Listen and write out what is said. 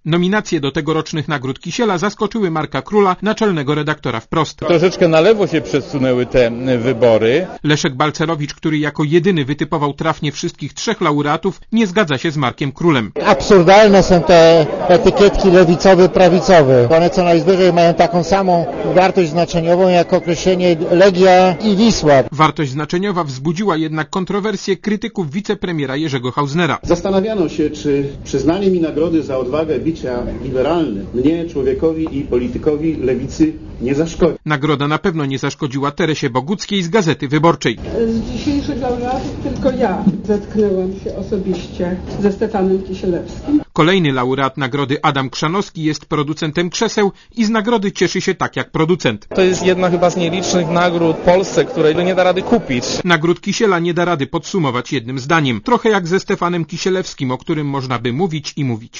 Nominacje do tegorocznych nagród Kisiela zaskoczyły Marka Króla, naczelnego redaktora Wprost. Troszeczkę na lewo się przesunęły te wybory. Leszek Balcerowicz, który jako jedyny wytypował trafnie wszystkich 3 laureatów, nie zgadza się z Markiem Królem. Absurdalne są te etykietki lewicowy, prawicowy. One co najwyżej mają taką samą wartość znaczeniową jak określenie Legia i Wisła. Wartość znaczeniowa wzbudziła jednak kontrowersję krytyków wicepremiera Jerzego Hausnera. Zastanawiano się, czy przyznanie mi nagrody za odwagę bycia liberalnym mnie, człowiekowi i politykowi lewicy, nie zaszkodzi. Nagroda na pewno nie zaszkodziła Teresie Boguckiej z Gazety Wyborczej. Z dzisiejszych laureatów tylko ja zetknęłam się osobiście ze Stefanem Kisielewskim. Kolejny laureat nagrody Adam Krzanowski jest producentem krzeseł i z nagrody cieszy się tak jak producent. To jest jedna chyba z nielicznych nagród w Polsce, której nie da rady kupić. Nagród Kisiela nie da rady podsumować jednym zdaniem. Trochę jak ze Stefanem Kisielewskim, o którym można by mówić i mówić.